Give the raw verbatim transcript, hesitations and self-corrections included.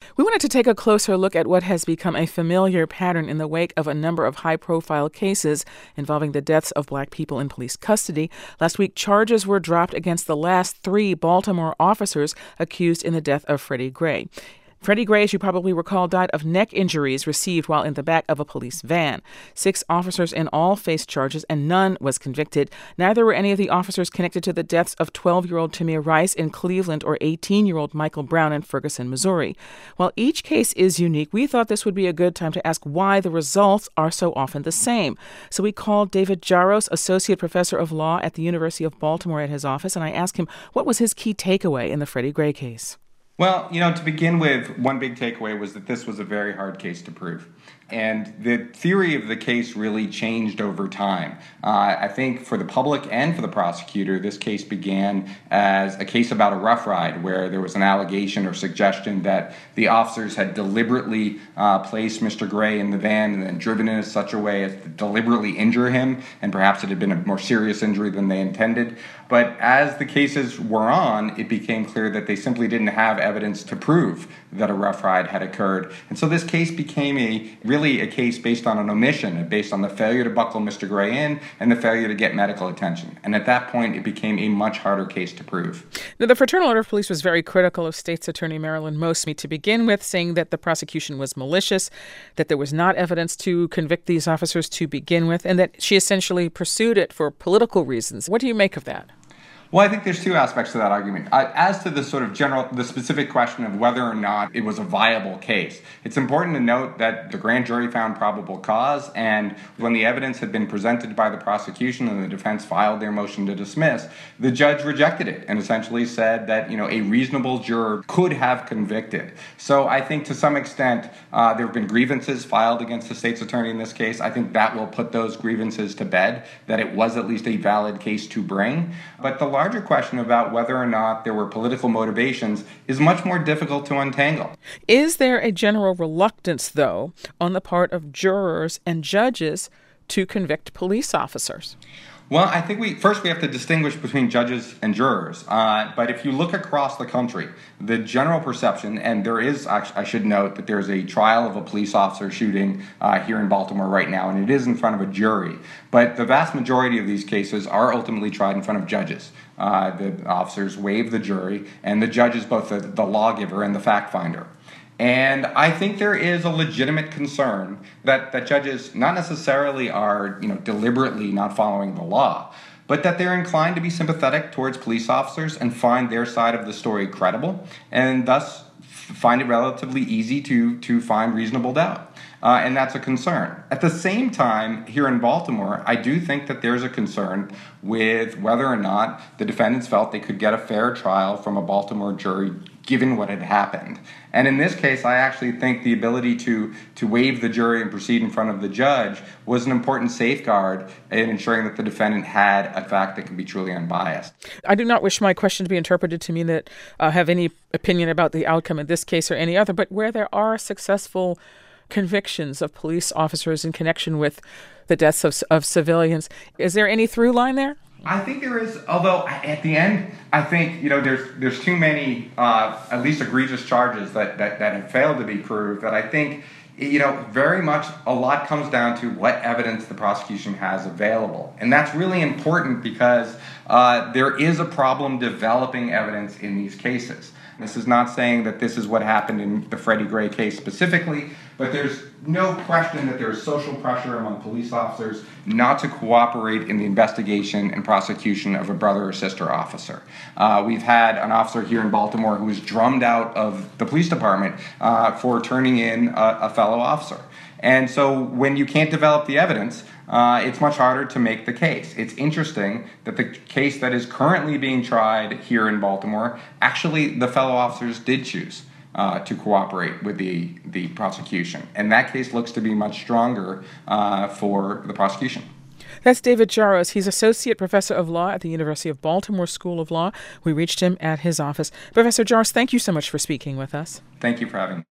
We wanted to take a closer look at what has become a familiar pattern in the wake of a number of high-profile cases involving the deaths of Black people in police custody. Last week, charges were dropped against the last three Baltimore officers accused in the death of Freddie Gray. Freddie Gray, as you probably recall, died of neck injuries received while in the back of a police van. Six officers in all faced charges, and none was convicted. Neither were any of the officers connected to the deaths of twelve-year-old Tamir Rice in Cleveland or eighteen-year-old Michael Brown in Ferguson, Missouri. While each case is unique, we thought this would be a good time to ask why the results are so often the same. So we called David Jaros, Associate Professor of Law at the University of Baltimore, at his office, and I asked him what was his key takeaway in the Freddie Gray case. Well, you know, to begin with, one big takeaway was that this was a very hard case to prove. And the theory of the case really changed over time. Uh, I think for the public and for the prosecutor, this case began as a case about a rough ride where there was an allegation or suggestion that the officers had deliberately uh, placed Mister Gray in the van and then driven in such a way as to deliberately injure him, and perhaps it had been a more serious injury than they intended. But as the cases were on, it became clear that they simply didn't have evidence to prove that a rough ride had occurred. And so this case became a really a case based on an omission, based on the failure to buckle Mister Gray in and the failure to get medical attention. And at that point, it became a much harder case to prove. Now, the Fraternal Order of Police was very critical of State's Attorney Marilyn Mosby to begin with, saying that the prosecution was malicious, that there was not evidence to convict these officers to begin with, and that she essentially pursued it for political reasons. What do you make of that? Well, I think there's two aspects to that argument. Uh, as to the sort of general, the specific question of whether or not it was a viable case, it's important to note that the grand jury found probable cause, and when the evidence had been presented by the prosecution and the defense filed their motion to dismiss, the judge rejected it and essentially said that, you know, a reasonable juror could have convicted. So I think to some extent uh, there have been grievances filed against the state's attorney in this case. I think that will put those grievances to bed, that it was at least a valid case to bring. But the larger question about whether or not there were political motivations is much more difficult to untangle. Is there a general reluctance, though, on the part of jurors and judges to convict police officers? Well, I think we first we have to distinguish between judges and jurors. Uh, but if you look across the country, the general perception, and there is, I should note that there's a trial of a police officer shooting uh, here in Baltimore right now, and it is in front of a jury. But the vast majority of these cases are ultimately tried in front of judges. Uh, the officers waive the jury, and the judge is both the, the lawgiver and the fact finder. And I think there is a legitimate concern that, that judges not necessarily are, you know, deliberately not following the law, but that they're inclined to be sympathetic towards police officers and find their side of the story credible, and thus find it relatively easy to, to find reasonable doubt. Uh, and that's a concern. At the same time, here in Baltimore, I do think that there's a concern with whether or not the defendants felt they could get a fair trial from a Baltimore jury given what had happened. And in this case, I actually think the ability to, to waive the jury and proceed in front of the judge was an important safeguard in ensuring that the defendant had a fact that can be truly unbiased. I do not wish my question to be interpreted to mean that I uh, have any opinion about the outcome in this case or any other, but where there are successful convictions of police officers in connection with the deaths of, of civilians, is there any through line there? I think there is, although at the end, I think, you know, there's there's too many, uh, at least egregious charges that, that, that have failed to be proved, that I think, you know, very much a lot comes down to what evidence the prosecution has available. And that's really important because uh, there is a problem developing evidence in these cases. This is not saying that this is what happened in the Freddie Gray case specifically, but there's no question that there is social pressure among police officers not to cooperate in the investigation and prosecution of a brother or sister officer. Uh, we've had an officer here in Baltimore who was drummed out of the police department uh, for turning in a, a fellow officer. And so when you can't develop the evidence, uh, it's much harder to make the case. It's interesting that the case that is currently being tried here in Baltimore, actually the fellow officers did choose uh, to cooperate with the, the prosecution. And that case looks to be much stronger uh, for the prosecution. That's David Jaros. He's Associate Professor of Law at the University of Baltimore School of Law. We reached him at his office. Professor Jaros, thank you so much for speaking with us. Thank you for having me.